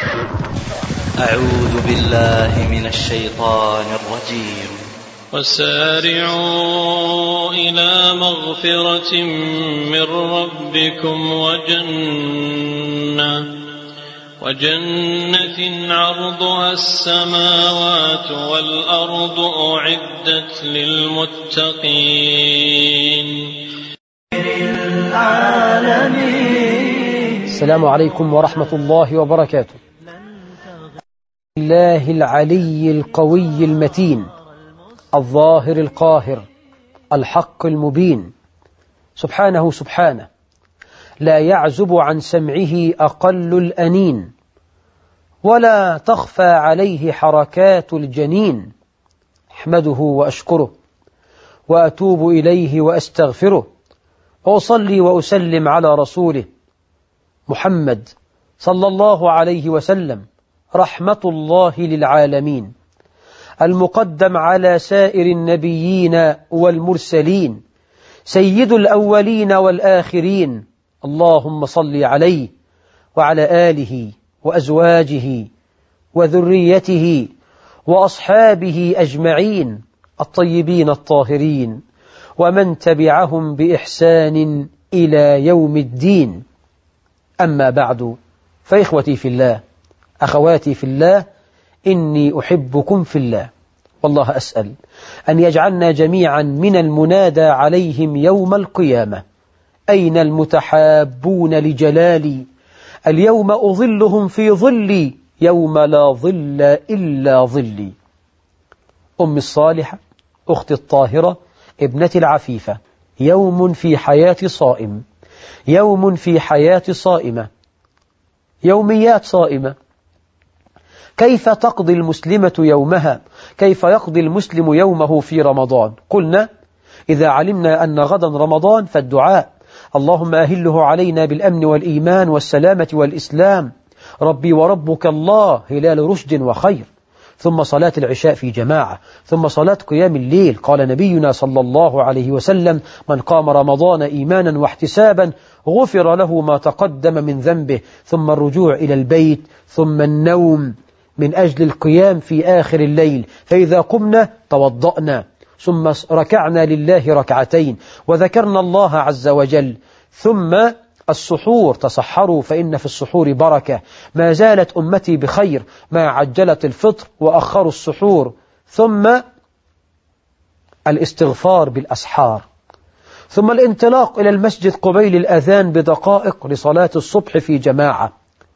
أعوذ بالله من الشيطان الرجيم. وسارعوا إلى مغفرة من ربكم وجنة عرضها السماوات والأرض أعدت للمتقين. السلام عليكم ورحمة الله وبركاته. الله العلي القوي المتين الظاهر القاهر الحق المبين، سبحانه لا يعزب عن سمعه أقل الأنين، ولا تخفى عليه حركات الجنين. أحمده وأشكره وأتوب إليه وأستغفره، وأصلي وأسلم على رسوله محمد صلى الله عليه وسلم، رحمة الله للعالمين، المقدم على سائر النبيين والمرسلين، سيد الأولين والآخرين. اللهم صل عليه وعلى آله وأزواجه وذريته وأصحابه أجمعين الطيبين الطاهرين، ومن تبعهم بإحسان إلى يوم الدين. أما بعد، فإخوتي في الله، أخواتي في الله، إني أحبكم في الله، والله أسأل أن يجعلنا جميعا من المنادى عليهم يوم القيامة: أين المتحابون لجلالي؟ اليوم أظلهم في ظلي يوم لا ظل إلا ظلي. أم الصالحة، أختي الطاهرة، ابنتي العفيفة، يوم في حياة صائم، يوم في حياة صائمة، يوميات صائمة. كيف تقضي المسلمة يومها؟ كيف يقضي المسلم يومه في رمضان؟ قلنا إذا علمنا أن غدا رمضان فالدعاء: اللهم أهله علينا بالأمن والإيمان والسلامة والإسلام، ربي وربك الله هلال رشد وخير. ثم صلاة العشاء في جماعة، ثم صلاة قيام الليل. قال نبينا صلى الله عليه وسلم: من قام رمضان إيمانا واحتسابا غفر له ما تقدم من ذنبه. ثم الرجوع إلى البيت، ثم النوم من أجل القيام في آخر الليل. فإذا قمنا توضأنا، ثم ركعنا لله ركعتين وذكرنا الله عز وجل. ثم السحور، تصحروا فإن في السحور بركة. ما زالت أمتي بخير ما عجلت الفطر وأخروا السحور. ثم الاستغفار بالأسحار. ثم الانطلاق إلى المسجد قبيل الأذان بدقائق لصلاة الصبح في جماعة.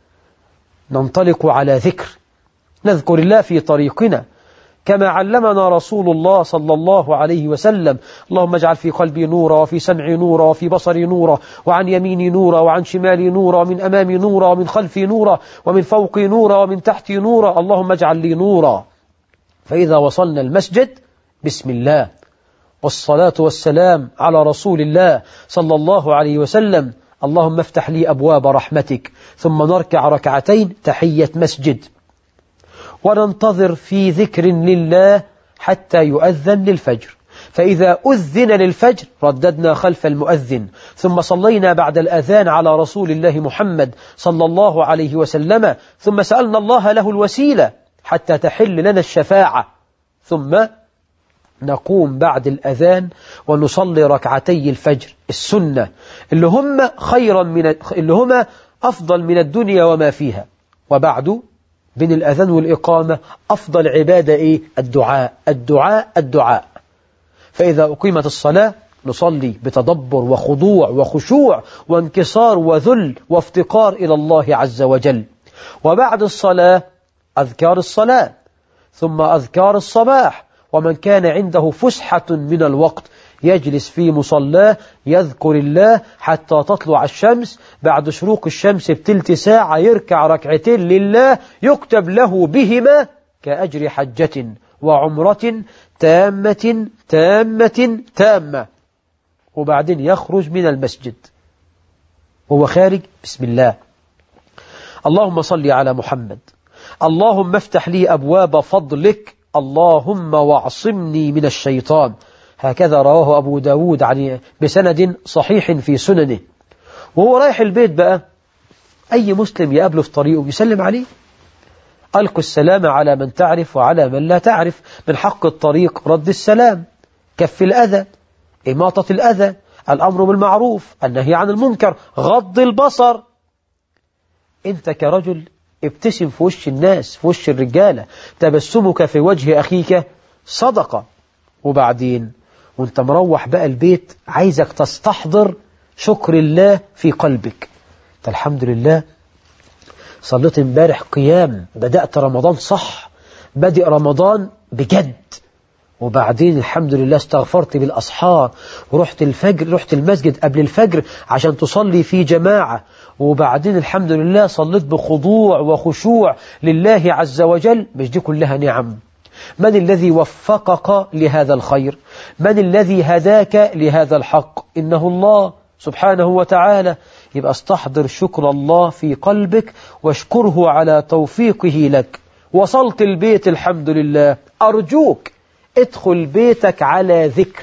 ننطلق على ذكر، نذكر الله في طريقنا كما علمنا رسول الله صلى الله عليه وسلم: اللهم اجعل في قلبي نورا، وفي سمعي نورا، وفي بصري نورا، وعن يميني نورا، وعن شمالي نورا، ومن أمامي نورا، ومن خلفي نورا، ومن فوقي نورا، ومن تحتي نورا، اللهم اجعل لي نورا. فإذا وصلنا المسجد، بسم الله والصلاة والسلام على رسول الله صلى الله عليه وسلم: اللهم افتح لي أبواب رحمتك. ثم نركع ركعتين تحية مسجد، وننتظر في ذكر لله حتى يؤذن للفجر. فإذا أذن للفجر رددنا خلف المؤذن، ثم صلينا بعد الأذان على رسول الله محمد صلى الله عليه وسلم، ثم سألنا الله له الوسيلة حتى تحل لنا الشفاعة. ثم نقوم بعد الأذان ونصلي ركعتي الفجر السنة اللي هم أفضل من الدنيا وما فيها. وبعد بين الأذان والإقامة أفضل عبادة الدعاء الدعاء الدعاء. فإذا أقيمت الصلاة نصلي بتدبر وخضوع وخشوع وانكسار وذل وافتقار إلى الله عز وجل. وبعد الصلاة أذكار الصلاة، ثم أذكار الصباح. ومن كان عنده فسحة من الوقت يجلس في مصلاه يذكر الله حتى تطلع الشمس. بعد شروق الشمس بتلت ساعة يركع ركعتين لله، يكتب له بهما كأجر حجة وعمرة تامة تامة تامة. وبعدين يخرج من المسجد وهو خارج: بسم الله، اللهم صل على محمد، اللهم افتح لي أبواب فضلك، اللهم واعصمني من الشيطان. هكذا رواه أبو داود بسند صحيح في سننه. وهو رايح البيت بقى، أي مسلم يقابله في طريقه يسلم عليه، ألقوا السلام على من تعرف وعلى من لا تعرف. من حق الطريق رد السلام، كف الأذى، إماطة الأذى، الأمر بالمعروف، النهي عن المنكر، غض البصر. أنت كرجل ابتسم في وش الناس، في وش الرجالة، تبسمك في وجه أخيك صدقة. وبعدين وانت مروح بقى البيت عايزك تستحضر شكر الله في قلبك. الحمد لله صليت امبارح قيام، بدأت رمضان صح، بدأ رمضان بجد. وبعدين الحمد لله استغفرت بالأسحار، ورحت الفجر، رحت المسجد قبل الفجر عشان تصلي في جماعة. وبعدين الحمد لله صليت بخضوع وخشوع لله عز وجل. مش دي كلها نعم؟ من الذي وفقك لهذا الخير؟ من الذي هداك لهذا الحق؟ إنه الله سبحانه وتعالى. يبقى استحضر شكر الله في قلبك واشكره على توفيقه لك. وصلت البيت الحمد لله، أرجوك ادخل بيتك على ذكر.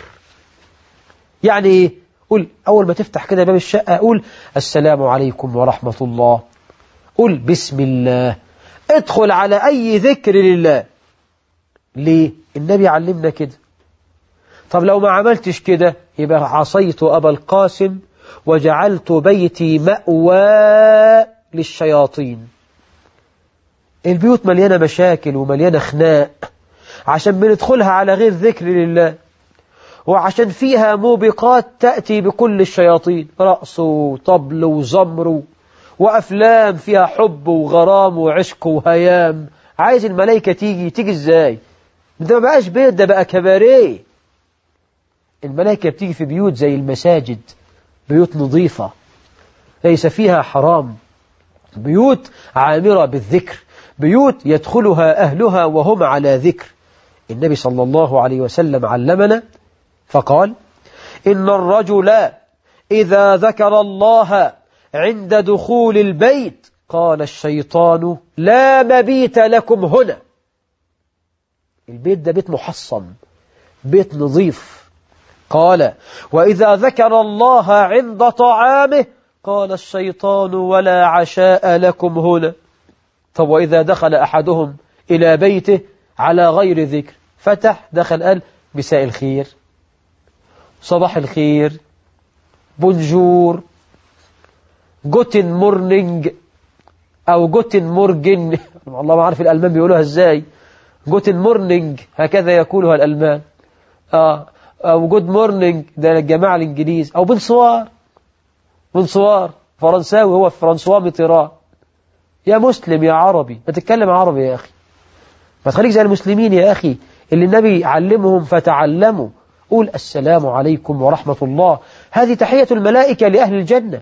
يعني ايه؟ قول أول ما تفتح كده باب الشقة، قول السلام عليكم ورحمة الله، قول بسم الله، ادخل على أي ذكر لله. ليه؟ النبي علمنا كده. طب لو ما عملتش كده يبقى عصيت أبا القاسم وجعلت بيتي مأوى للشياطين. البيوت مليانة مشاكل ومليانة خناق عشان بندخلها على غير ذكر لله، وعشان فيها موبقات تأتي بكل الشياطين، رقص وطبل وزمر وأفلام فيها حب وغرام وعشق وهيام. عايز الملائكة تيجي ازاي؟ ده ما بقاش بيت، ده بقى كباريه. الملائكة بتيجي في بيوت زي المساجد، بيوت نظيفة ليس فيها حرام، بيوت عامرة بالذكر، بيوت يدخلها أهلها وهم على ذكر. النبي صلى الله عليه وسلم علمنا فقال: إن الرجل إذا ذكر الله عند دخول البيت قال الشيطان لا مبيت لكم هنا. البيت ده بيت محصن، بيت نظيف. قال: وإذا ذكر الله عند طعامه قال الشيطان ولا عشاء لكم هنا. طب وإذا دخل أحدهم إلى بيته على غير ذكر، فتح دخل قال مساء الخير، صباح الخير، بونجور، جوتن مورنينج أو جوتن مورجن، والله ما عارف الألمان بيقولوها إزاي، جوتن مورنينج هكذا يقولها الألمان، أو جود مورنينج ده الجماعة الإنجليز، أو بنصوار فرنساوي، هو فرانسوا ميتيران. يا مسلم يا عربي، ما تتكلم عربي يا أخي، ما تخليك زي المسلمين يا أخي اللي النبي علمهم فتعلموا. قول السلام عليكم ورحمة الله. هذه تحية الملائكة لأهل الجنة،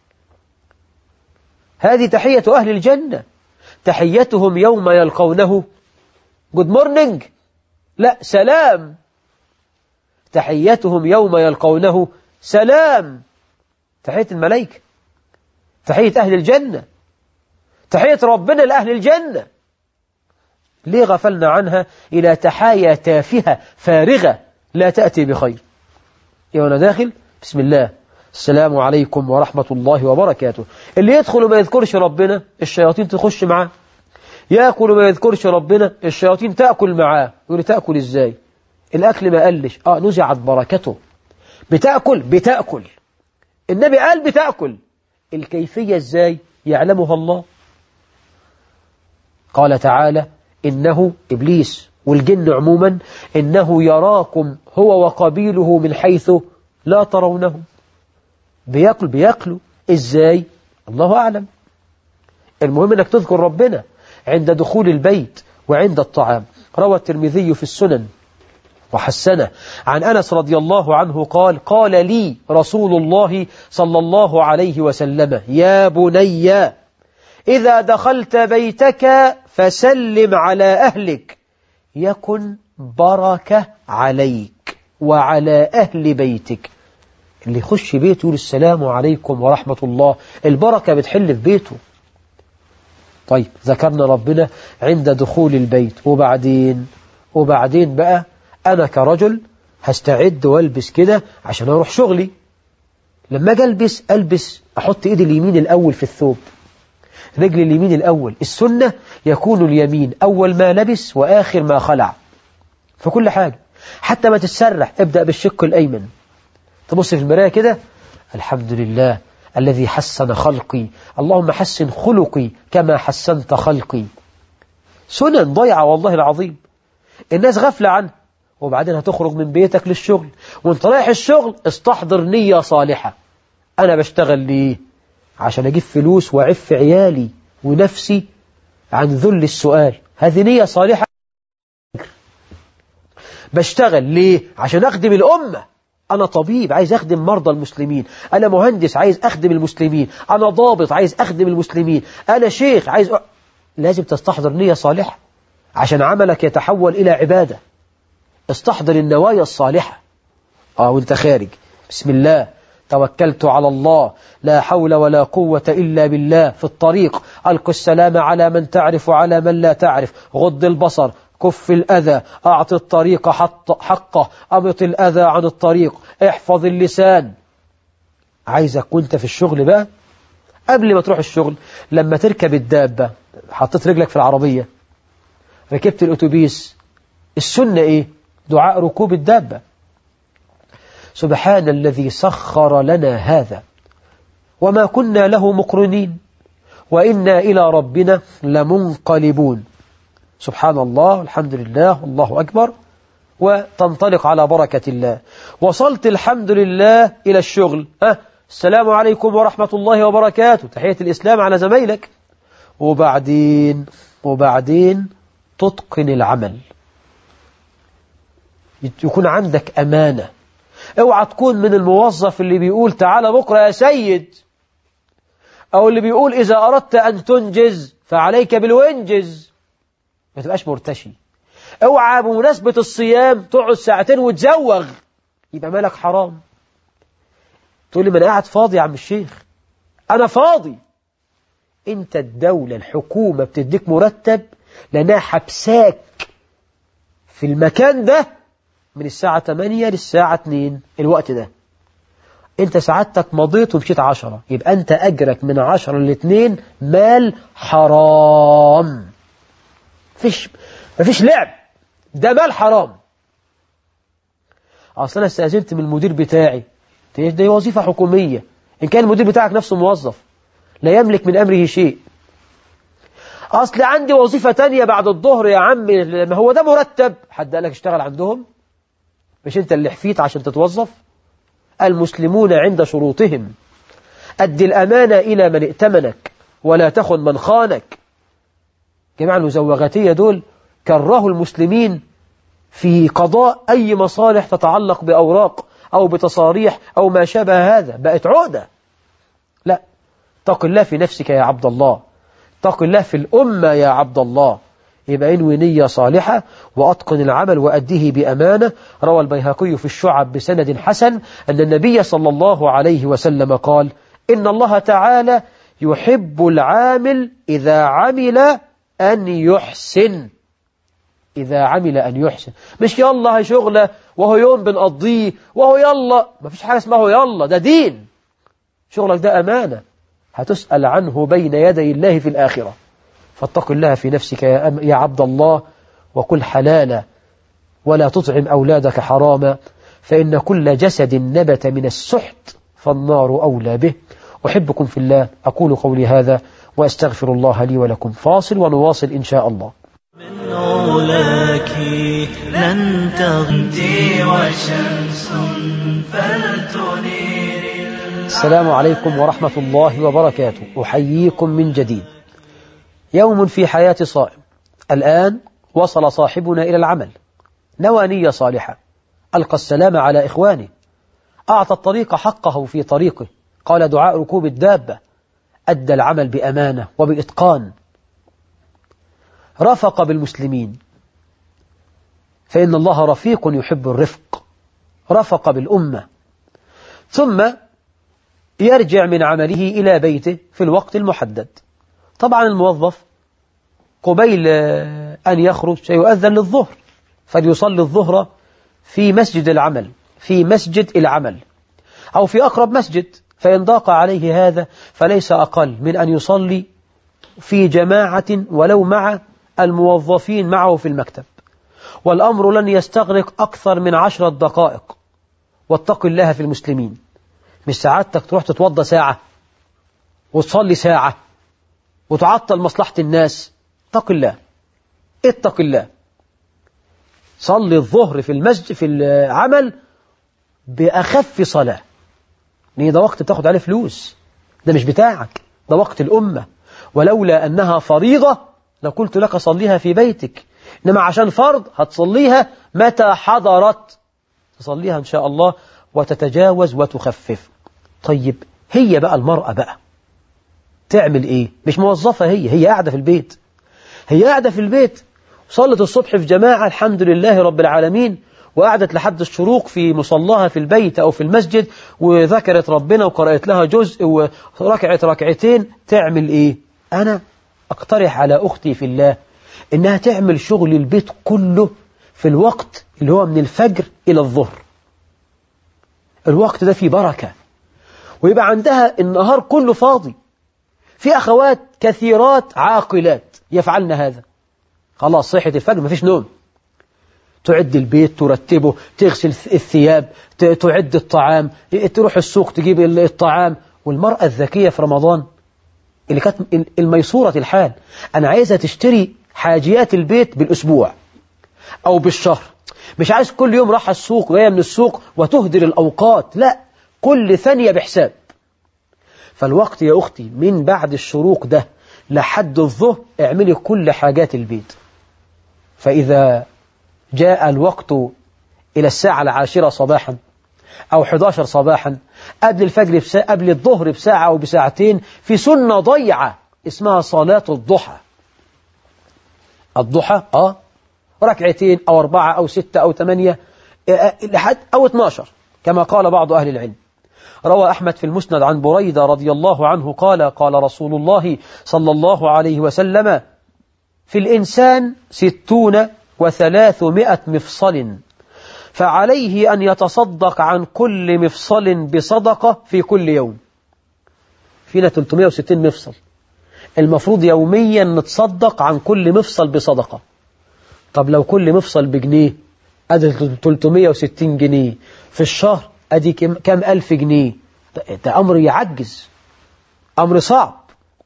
هذه تحية أهل الجنة. تحيتهم يوم يلقونه جود مورنينج، لا سلام. تحيتهم يوم يلقونه سلام. تحية الملائكة، تحية أهل الجنة، تحية ربنا لأهل الجنة. ليه غفلنا عنها إلى تحايا تافهة فارغة لا تأتي بخير؟ يوانا داخل بسم الله السلام عليكم ورحمة الله وبركاته. اللي يدخل وما يذكرش ربنا الشياطين تخش معاه، يأكل وما يذكرش ربنا الشياطين تأكل معاه. يقول تأكل إزاي؟ الأكل ما قلش، نزعت بركته. بتأكل النبي قال بتأكل، الكيفية إزاي يعلمها الله. قال تعالى إنه إبليس والجن عموما إنه يراكم هو وقبيله من حيث لا ترونهم. بيأكلوا إزاي؟ الله أعلم. المهم أنك تذكر ربنا عند دخول البيت وعند الطعام. روى الترمذي في السنن وحسنه عن أنس رضي الله عنه قال: قال لي رسول الله صلى الله عليه وسلم: يا بني إذا دخلت بيتك فسلم على أهلك يكن بركة عليك وعلى أهل بيتك. اللي يخش بيته يقول السلام عليكم ورحمة الله، البركة بتحل في بيته. طيب ذكرنا ربنا عند دخول البيت، وبعدين بقى أنا كرجل هستعد والبس كده عشان أروح شغلي. لما أجي ألبس أحط إيدي اليمين الأول في الثوب، رجل اليمين الأول. السنة يكون اليمين أول ما لبس وآخر ما خلع في كل حاجة. حتى ما تتسرح ابدأ بالشق الأيمن، تبص في المراية كده، الحمد لله الذي حسن خلقي، اللهم حسن خلقي كما حسنت خلقي. سنن ضيعة والله العظيم الناس غفلة عنها. وبعدين هتخرج من بيتك للشغل، وانت رايح الشغل استحضر نية صالحة. أنا بشتغل ليه؟ عشان أجيب فلوس وأعف عيالي ونفسي عن ذل السؤال، هذه نية صالحة. بشتغل ليه؟ عشان أخدم الأمة. أنا طبيب عايز أخدم مرضى المسلمين، أنا مهندس عايز أخدم المسلمين، أنا ضابط عايز أخدم المسلمين، أنا شيخ عايز لازم تستحضر نية صالحة عشان عملك يتحول إلى عبادة. استحضر النوايا الصالحة. وانت خارج بسم الله توكلت على الله لا حول ولا قوة إلا بالله. في الطريق ألق السلام على من تعرف وعلى من لا تعرف، غض البصر، كف الأذى، أعط الطريق حقه، أمط الأذى عن الطريق، احفظ اللسان. عايزك وانت في الشغل بقى، قبل ما تروح الشغل، لما تركب الدابة، حطيت رجلك في العربية، ركبت الأتوبيس، السنة إيه؟ دعاء ركوب الدابة. سبحان الذي سخر لنا هذا وما كنا له مقرنين وإنا إلى ربنا لمنقلبون. سبحان الله، الحمد لله، الله أكبر، وتنطلق على بركة الله. وصلت الحمد لله إلى الشغل، السلام عليكم ورحمة الله وبركاته، تحية الإسلام على زميلك. وبعدين تتقن العمل، يكون عندك أمانة. اوعى تكون من الموظف اللي بيقول تعال بكرة يا سيد، أو اللي بيقول إذا أردت أن تنجز فعليك بالوينجز. ما تبقاش مرتشي. اوعى بمناسبة الصيام تقعد ساعتين وتزوغ، يبقى مالك حرام. تقول لي ما أنا قاعد فاضي يا عم الشيخ، أنا فاضي. أنت الدولة الحكومة بتديك مرتب لأنها حبساك في المكان ده من الساعة 8 للساعة 2، الوقت ده أنت سعادتك مضيت ومشيت 10، يبقى أنت أجرك من 10 ل2 مال حرام. مفيش لعب، ده مال حرام. أصلا أنا استأذنت من المدير بتاعي، دي وظيفة حكومية، إن كان المدير بتاعك نفسه موظف لا يملك من أمره شيء. أصل عندي وظيفة تانية بعد الظهر يا عم، ما هو ده مرتب. حد قال لك اشتغل عندهم؟ مش أنت اللي حفيت عشان تتوظف؟ المسلمون عند شروطهم، أدي الأمانة إلى من ائتمنك ولا تخن من خانك. جماعة المزوغاتية دول كرهوا المسلمين في قضاء أي مصالح تتعلق بأوراق أو بتصاريح أو ما شابه هذا، بقت عقدة. لا، اتق الله في نفسك يا عبد الله، اتق الله في الأمة يا عبد الله. يبقى انوي نية صالحة وأتقن العمل وأديه بأمانة. روى البيهقي في الشعب بسند حسن أن النبي صلى الله عليه وسلم قال: إن الله تعالى يحب العامل إذا عمل أن يحسن. إذا عمل أن يحسن، مش يلا شغلة وهو يوم بنقضيه وهو يلا، ما فيش حاجة اسمه يلا، ده دين. شغلك ده أمانة هتسأل عنه بين يدي الله في الآخرة. فاتق الله في نفسك يا عبد الله، وكل حلالا ولا تطعم أولادك حراما، فإن كل جسد نبت من السحت فالنار أولى به. أحبكم في الله، أقول قولي هذا وأستغفر الله لي ولكم. فاصل ونواصل إن شاء الله. من أولاك لن تغدي وشمس فلتنير. السلام عليكم ورحمة الله وبركاته. أحييكم من جديد. يوم في حياة صائم. الآن وصل صاحبنا إلى العمل، نوى نية صالحة، ألقى السلام على إخوانه، أعطى الطريق حقه في طريقه، قال دعاء ركوب الدابة، أدى العمل بأمانة وبإتقان، رفق بالمسلمين، فإن الله رفيق يحب الرفق، رفق بالأمة، ثم يرجع من عمله إلى بيته في الوقت المحدد. طبعا الموظف قبيل أن يخرج سيؤذن للظهر، فليصلي الظهر في مسجد العمل، في مسجد العمل أو في أقرب مسجد، فإن ضاق عليه هذا فليس أقل من أن يصلي في جماعة ولو مع الموظفين معه في المكتب، والأمر لن يستغرق أكثر من 10 دقائق. واتق الله في المسلمين، مش سعادتك تروح تتوضى ساعة وتصلي ساعة وتعطل مصلحة الناس. اتق الله، اتق الله. صلي الظهر في المسجد في العمل بأخف صلاة، لأن ده وقت بتاخد عليه فلوس، ده مش بتاعك، ده وقت الأمة. ولولا أنها فريضة لقلت لك صليها في بيتك، إنما عشان فرض هتصليها متى حضرت، تصليها إن شاء الله وتتجاوز وتخفف. طيب هي بقى المرأة بقى تعمل إيه؟ مش موظفة، هي قاعدة في البيت، هي قاعدة في البيت صلت الصبح في جماعة الحمد لله رب العالمين، وقعدت لحد الشروق في مصلاها في البيت أو في المسجد، وذكرت ربنا وقرأت لها جزء وركعت ركعتين. تعمل إيه؟ أنا أقترح على أختي في الله إنها تعمل شغل البيت كله في الوقت اللي هو من الفجر إلى الظهر. الوقت ده فيه بركة، ويبقى عندها النهار كله فاضي. في أخوات كثيرات عاقلات يفعلن هذا، خلاص صحة الفجر مفيش نوم، تعد البيت، ترتبه، تغسل الثياب، تعد الطعام، تروح السوق تجيب الطعام. والمرأة الذكية في رمضان اللي كانت الميسورة الحال، أنا عايزة تشتري حاجيات البيت بالأسبوع أو بالشهر، مش عايز كل يوم راح السوق جاية من السوق وتهدر الأوقات، لا، كل ثانية بحساب. فالوقت يا أختي من بعد الشروق ده لحد الظهر اعملي كل حاجات البيت. فإذا جاء الوقت إلى الساعة 10 صباحا أو 11 صباحا قبل الفجر قبل الظهر بساعة أو بساعتين، في سنة ضيعة اسمها صلاة الضحى. الضحى ركعتين أو 4 أو 6 أو 8 لحد أو 12 كما قال بعض أهل العلم. روى أحمد في المسند عن بريدة رضي الله عنه قال قال رسول الله صلى الله عليه وسلم: في الإنسان 60 و300 مفصل، فعليه أن يتصدق عن كل مفصل بصدقة في كل يوم. فينا 360 مفصل، المفروض يوميا نتصدق عن كل مفصل بصدقة. طب لو كل مفصل بجنيه أدي 360 جنيه في الشهر، أدي كم ألف جنيه؟ ده أمر يعجز، أمر صعب.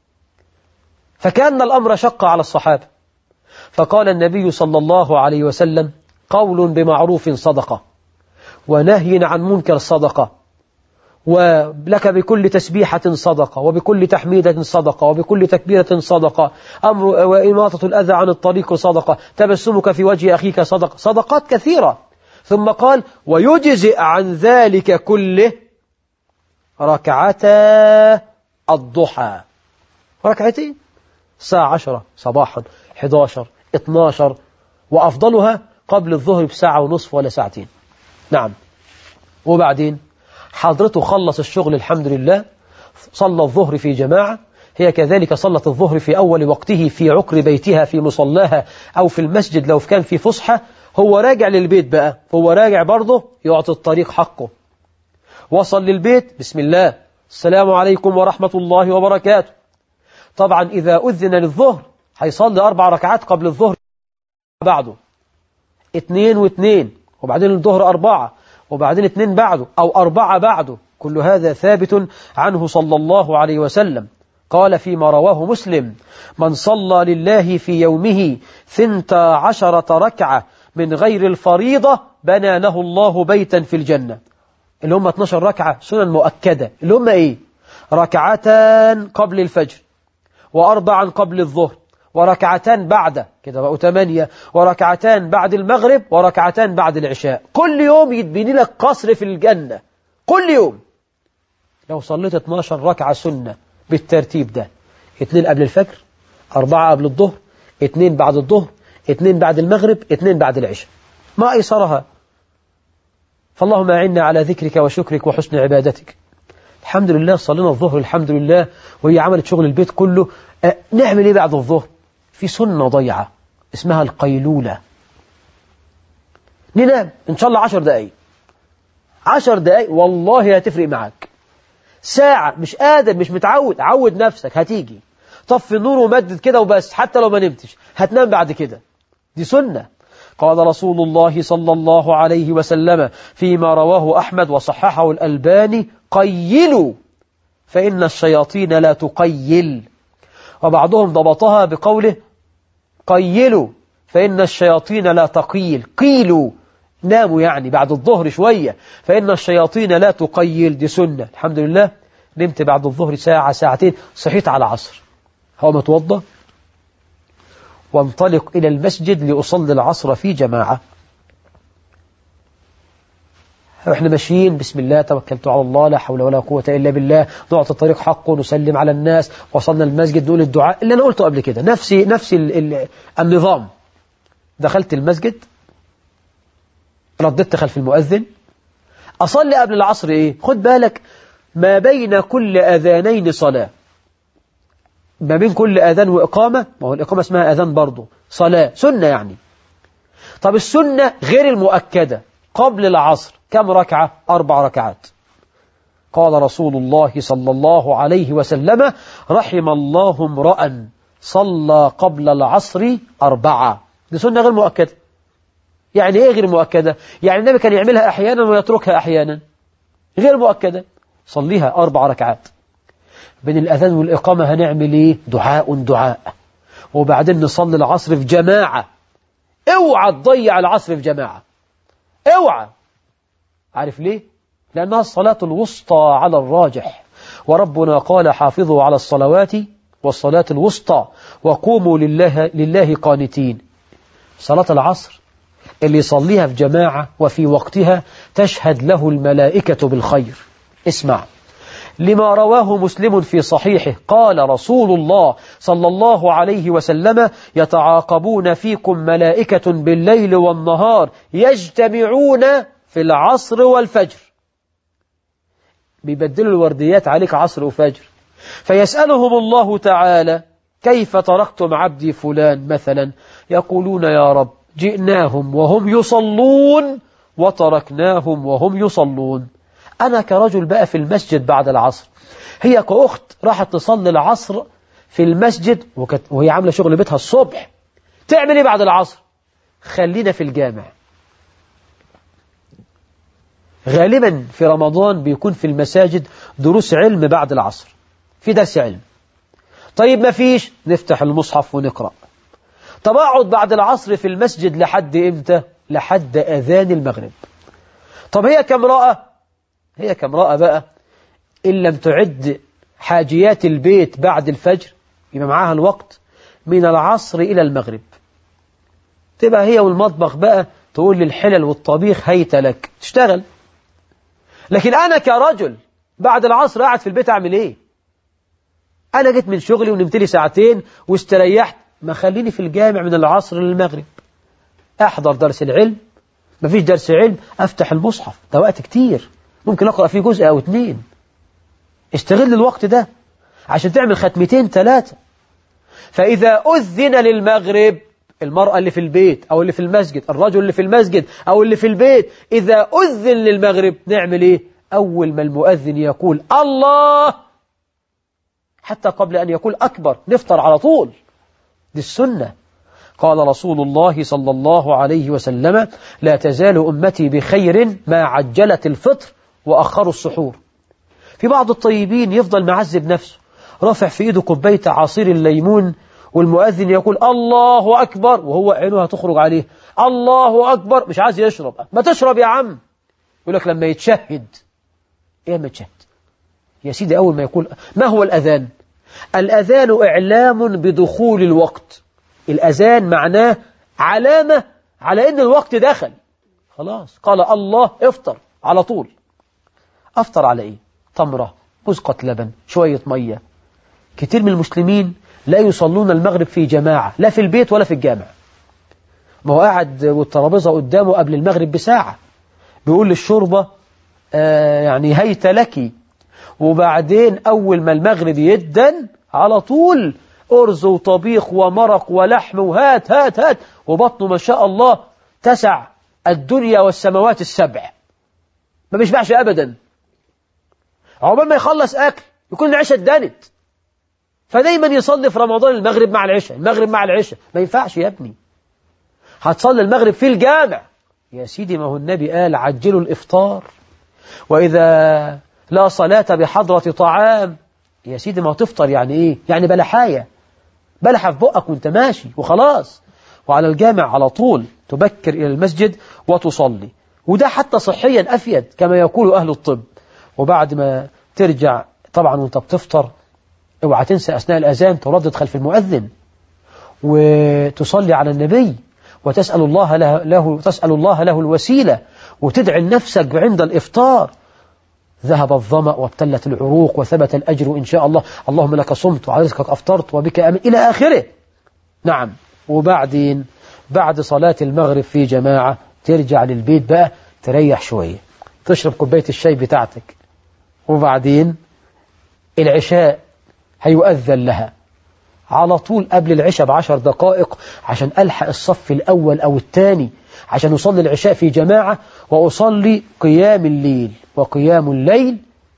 فكان الأمر شق على الصحابة، فقال النبي صلى الله عليه وسلم: قول بمعروف صدقة، ونهي عن منكر صدقة، ولك بكل تسبيحة صدقة، وبكل تحميدة صدقة، وبكل تكبيرة صدقة، أمر وإماطة الأذى عن الطريق صدقة، تبسمك في وجه أخيك صدقة، صدقات كثيرة. ثم قال: ويجزئ عن ذلك كله ركعتا الضحى، ركعتين، الساعة 10 صباحا، 11 12، وأفضلها قبل الظهر بساعة ونصف ولا ساعتين. نعم. وبعدين حضرته خلص الشغل الحمد لله، صلى الظهر في جماعة، هي كذلك صلت الظهر في أول وقته في عقر بيتها في مصلاها أو في المسجد لو كان في فسحة. هو راجع للبيت بقى، هو راجع برضه يعطي الطريق حقه. وصل للبيت، بسم الله، السلام عليكم ورحمة الله وبركاته. طبعا إذا أذن للظهر هيصلي 4 ركعات قبل الظهر، بعده 2 و2، وبعدين الظهر 4، وبعدين 2 بعده أو 4 بعده. كل هذا ثابت عنه صلى الله عليه وسلم. قال فيما رواه مسلم: من صلى لله في يومه 12 ركعة من غير الفريضة بنى له الله بيتا في الجنة. اللي هم 12 ركعة سنن مؤكدة، اللي هم إيه؟ ركعتان قبل الفجر، و4 قبل الظهر، وركعتان بعد كده بقوا 8، وركعتان بعد المغرب، وركعتان بعد العشاء. كل يوم يتبني لك قصر في الجنة، كل يوم. لو صليت 12 ركعة سنة بالترتيب ده: 2 قبل الفجر، 4 قبل الظهر، 2 بعد الظهر، 2 بعد المغرب، 2 بعد العشاء، ما أيسرها. فاللهم أعنا على ذكرك وشكرك وحسن عبادتك. الحمد لله صلينا الظهر الحمد لله، وهي عملت شغل البيت كله. نعمل إيه بعد الظهر؟ في سنة ضيعة اسمها القيلولة. ننام إن شاء الله 10 دقايق، 10 دقايق والله هتفرق معك. ساعة مش قادر مش متعود، عود نفسك، هتيجي طفي النور ومدد كده وبس، حتى لو ما نمتش هتنام بعد كده. دي سنة. قال رسول الله صلى الله عليه وسلم فيما رواه أحمد وصححه الألباني: قيلوا فإن الشياطين لا تقيل. وبعضهم ضبطها بقوله: قيلوا فإن الشياطين لا تقيل. قيلوا ناموا يعني بعد الظهر شوية، فإن الشياطين لا تقيل. دي سنة. الحمد لله نمت بعد الظهر ساعة ساعتين، صحيت على العصر، هو متوضى وانطلق إلى المسجد لأصلي العصر في جماعة. احنا ماشيين بسم الله توكلت على الله لا حول ولا قوة إلا بالله، نعطي الطريق حقه، نسلم على الناس، وصلنا المسجد نقول الدعاء اللي أنا قلته قبل كده، نفس النظام. دخلت المسجد، رددت خلف المؤذن، أصلي قبل العصر إيه؟ خد بالك، ما بين كل أذانين صلاة، ما بين كل أذان وإقامة، ما هو الإقامة اسمها أذان برضو، صلاة سنة يعني. طب السنة غير المؤكدة قبل العصر كم ركعة؟ 4 ركعات. قال رسول الله صلى الله عليه وسلم: رحم الله امرأ صلى قبل العصر 4. دي سنة غير مؤكدة. يعني ايه غير مؤكدة؟ يعني النبي كان يعملها أحيانا ويتركها أحيانا. غير مؤكدة، صليها 4 ركعات. بين الأذان والإقامة هنعمل ايه؟ دعاء، وبعدين نصلي العصر في جماعة. اوعى تضيع العصر في جماعة، اوعى. عارف ليه؟ لأنها الصلاة الوسطى على الراجح، وربنا قال: حافظوا على الصلوات والصلاة الوسطى وقوموا لله قانتين. صلاة العصر اللي يصليها في جماعة وفي وقتها تشهد له الملائكة بالخير. اسمع لما رواه مسلم في صحيحه: قال رسول الله صلى الله عليه وسلم: يتعاقبون فيكم ملائكة بالليل والنهار يجتمعون في العصر والفجر. بيبدلوا الورديات عليك عصر وفجر، فيسألهم الله تعالى: كيف تركتم عبدي فلان مثلا؟ يقولون: يا رب جئناهم وهم يصلون وتركناهم وهم يصلون. أنا كرجل بقى في المسجد بعد العصر، هي كأخت راحت تصلي العصر في المسجد وهي عاملة شغل بيتها الصبح، تعمل ايه بعد العصر؟ خلينا في الجامع. غالبا في رمضان بيكون في المساجد دروس علم بعد العصر، في درس علم. طيب ما فيش، نفتح المصحف ونقرأ. طب اقعد بعد العصر في المسجد لحد امتى؟ لحد أذان المغرب. طب هي كم رأى بقى، إن لم تعد حاجيات البيت بعد الفجر يبقى معاها الوقت من العصر إلى المغرب. تبقى هي والمطبخ بقى تقول للحلل والطبيخ هيت لك، تشتغل. لكن أنا كرجل بعد العصر قاعد في البيت أعمل إيه؟ أنا جيت من شغلي ونمت لي ساعتين واستريحت، ما خليني في الجامع من العصر للمغرب، أحضر درس العلم. ما فيش درس علم، أفتح المصحف، ده وقت كتير، ممكن أقرأ فيه جزء أو 2. استغل الوقت ده عشان تعمل 2 3. فإذا أذن للمغرب، المرأة اللي في البيت أو اللي في المسجد، الرجل اللي في المسجد أو اللي في البيت، إذا أذن للمغرب نعمل إيه؟ أول ما المؤذن يقول الله، حتى قبل أن يقول أكبر، نفطر على طول. دي السنة. قال رسول الله صلى الله عليه وسلم: لا تزال أمتي بخير ما عجلت الفطر وأخروا السحور. في بعض الطيبين يفضل معذب نفسه، رافع في إيده كوباية عصير الليمون، والمؤذن يقول الله أكبر وهو عينه هتخرج عليه، الله أكبر، مش عايز يشرب. ما تشرب يا عم. يقول لك لما يتشهد. إيه ما يتشهد يا سيدي؟ أول ما يقول. ما هو الأذان؟ الأذان إعلام بدخول الوقت. الأذان معناه علامة على إن الوقت دخل خلاص. قال الله افطر على طول. أفطر على إيه؟ تمرة، مسقة لبن، شوية مية. كتير من المسلمين لا يصلون المغرب في جماعة، لا في البيت ولا في الجامع. ما هو قاعد والترابيزة قدامه قبل المغرب بساعة، بيقول للشوربة يعني هيت لك، وبعدين أول ما المغرب يدن على طول أرز وطبيخ ومرق ولحم وهات هات هات، وبطنه ما شاء الله تسع الدنيا والسماوات السبع، ما بيشبعش أبدا. عقبال ما يخلص أكل يكون العشاء اتدنت. فدايما يصلي في رمضان المغرب مع العشاء، المغرب مع العشاء. ما ينفعش يا ابني، هتصلي المغرب في الجامع يا سيدي. ما هو النبي قال عجلوا الإفطار، وإذا لا صلاة بحضرة طعام. يا سيدي ما تفطر يعني إيه؟ يعني بلحاية، بلحة في بقك وانت ماشي وخلاص. وعلى الجامع على طول، تبكر إلى المسجد وتصلي، وده حتى صحيا أفيد كما يقول أهل الطب. وبعد ما ترجع طبعا وانت بتفطر، اوعى تنسى أثناء الأذان تردد خلف المؤذن وتصلي على النبي وتسأل الله له الوسيلة، وتدعي لنفسك عند الإفطار: ذهب الظمأ وابتلت العروق وثبت الأجر إن شاء الله، اللهم لك صمت وعلى رزقك أفطرت وبك آمن، إلى آخره. نعم. وبعدين بعد صلاة المغرب في جماعة ترجع للبيت بقى، تريح شوية، تشرب كوباية الشاي بتاعتك، وبعدين العشاء هيؤذن لها على طول قبل العشاء ب10 دقائق، عشان ألحق الصف الأول أو الثاني، عشان أصلي العشاء في جماعة وأصلي قيام الليل. وقيام الليل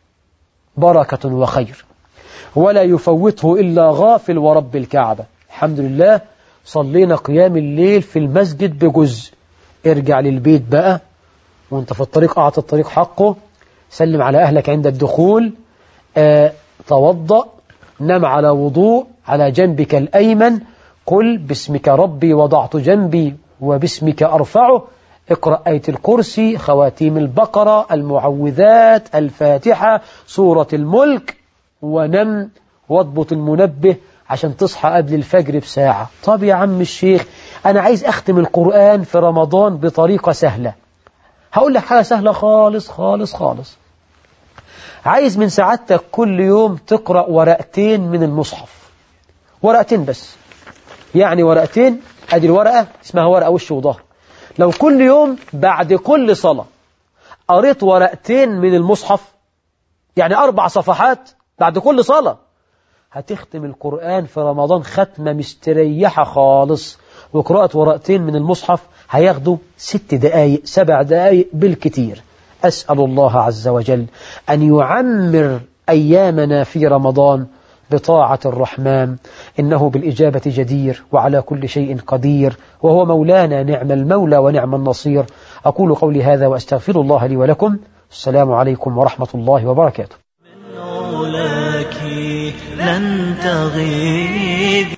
بركة وخير، ولا يفوته إلا غافل ورب الكعبة. الحمد لله صلينا قيام الليل في المسجد بجزء. ارجع للبيت بقى وانت في الطريق، أعطي الطريق حقه، سلم على أهلك عند الدخول، توضأ، نم على وضوء على جنبك الأيمن، قل باسمك ربي وضعت جنبي وباسمك أرفعه، اقرأ آية الكرسي، خواتيم البقرة، المعوذات، الفاتحة، سورة الملك، ونم، واضبط المنبه عشان تصحى قبل الفجر بساعة. طب يا عم الشيخ أنا عايز أختم القرآن في رمضان بطريقة سهلة. هقول لك حاجة سهلة خالص خالص خالص. عايز من سعادتك كل يوم تقرأ ورقتين من المصحف، ورقتين بس، يعني ورقتين. أدي الورقة اسمها ورقة وش وظهر. لو كل يوم بعد كل صلاة قريت ورقتين من المصحف، يعني 4 صفحات بعد كل صلاة، هتختم القرآن في رمضان ختمة مستريحة خالص. وقراءة ورقتين من المصحف هياخدوا 6 دقايق 7 دقايق بالكتير. أسأل الله عز وجل أن يعمر أيامنا في رمضان بطاعة الرحمن، إنه بالإجابة جدير وعلى كل شيء قدير، وهو مولانا نعم المولى ونعم النصير. أقول قولي هذا وأستغفر الله لي ولكم. السلام عليكم ورحمة الله وبركاته. لن تغيب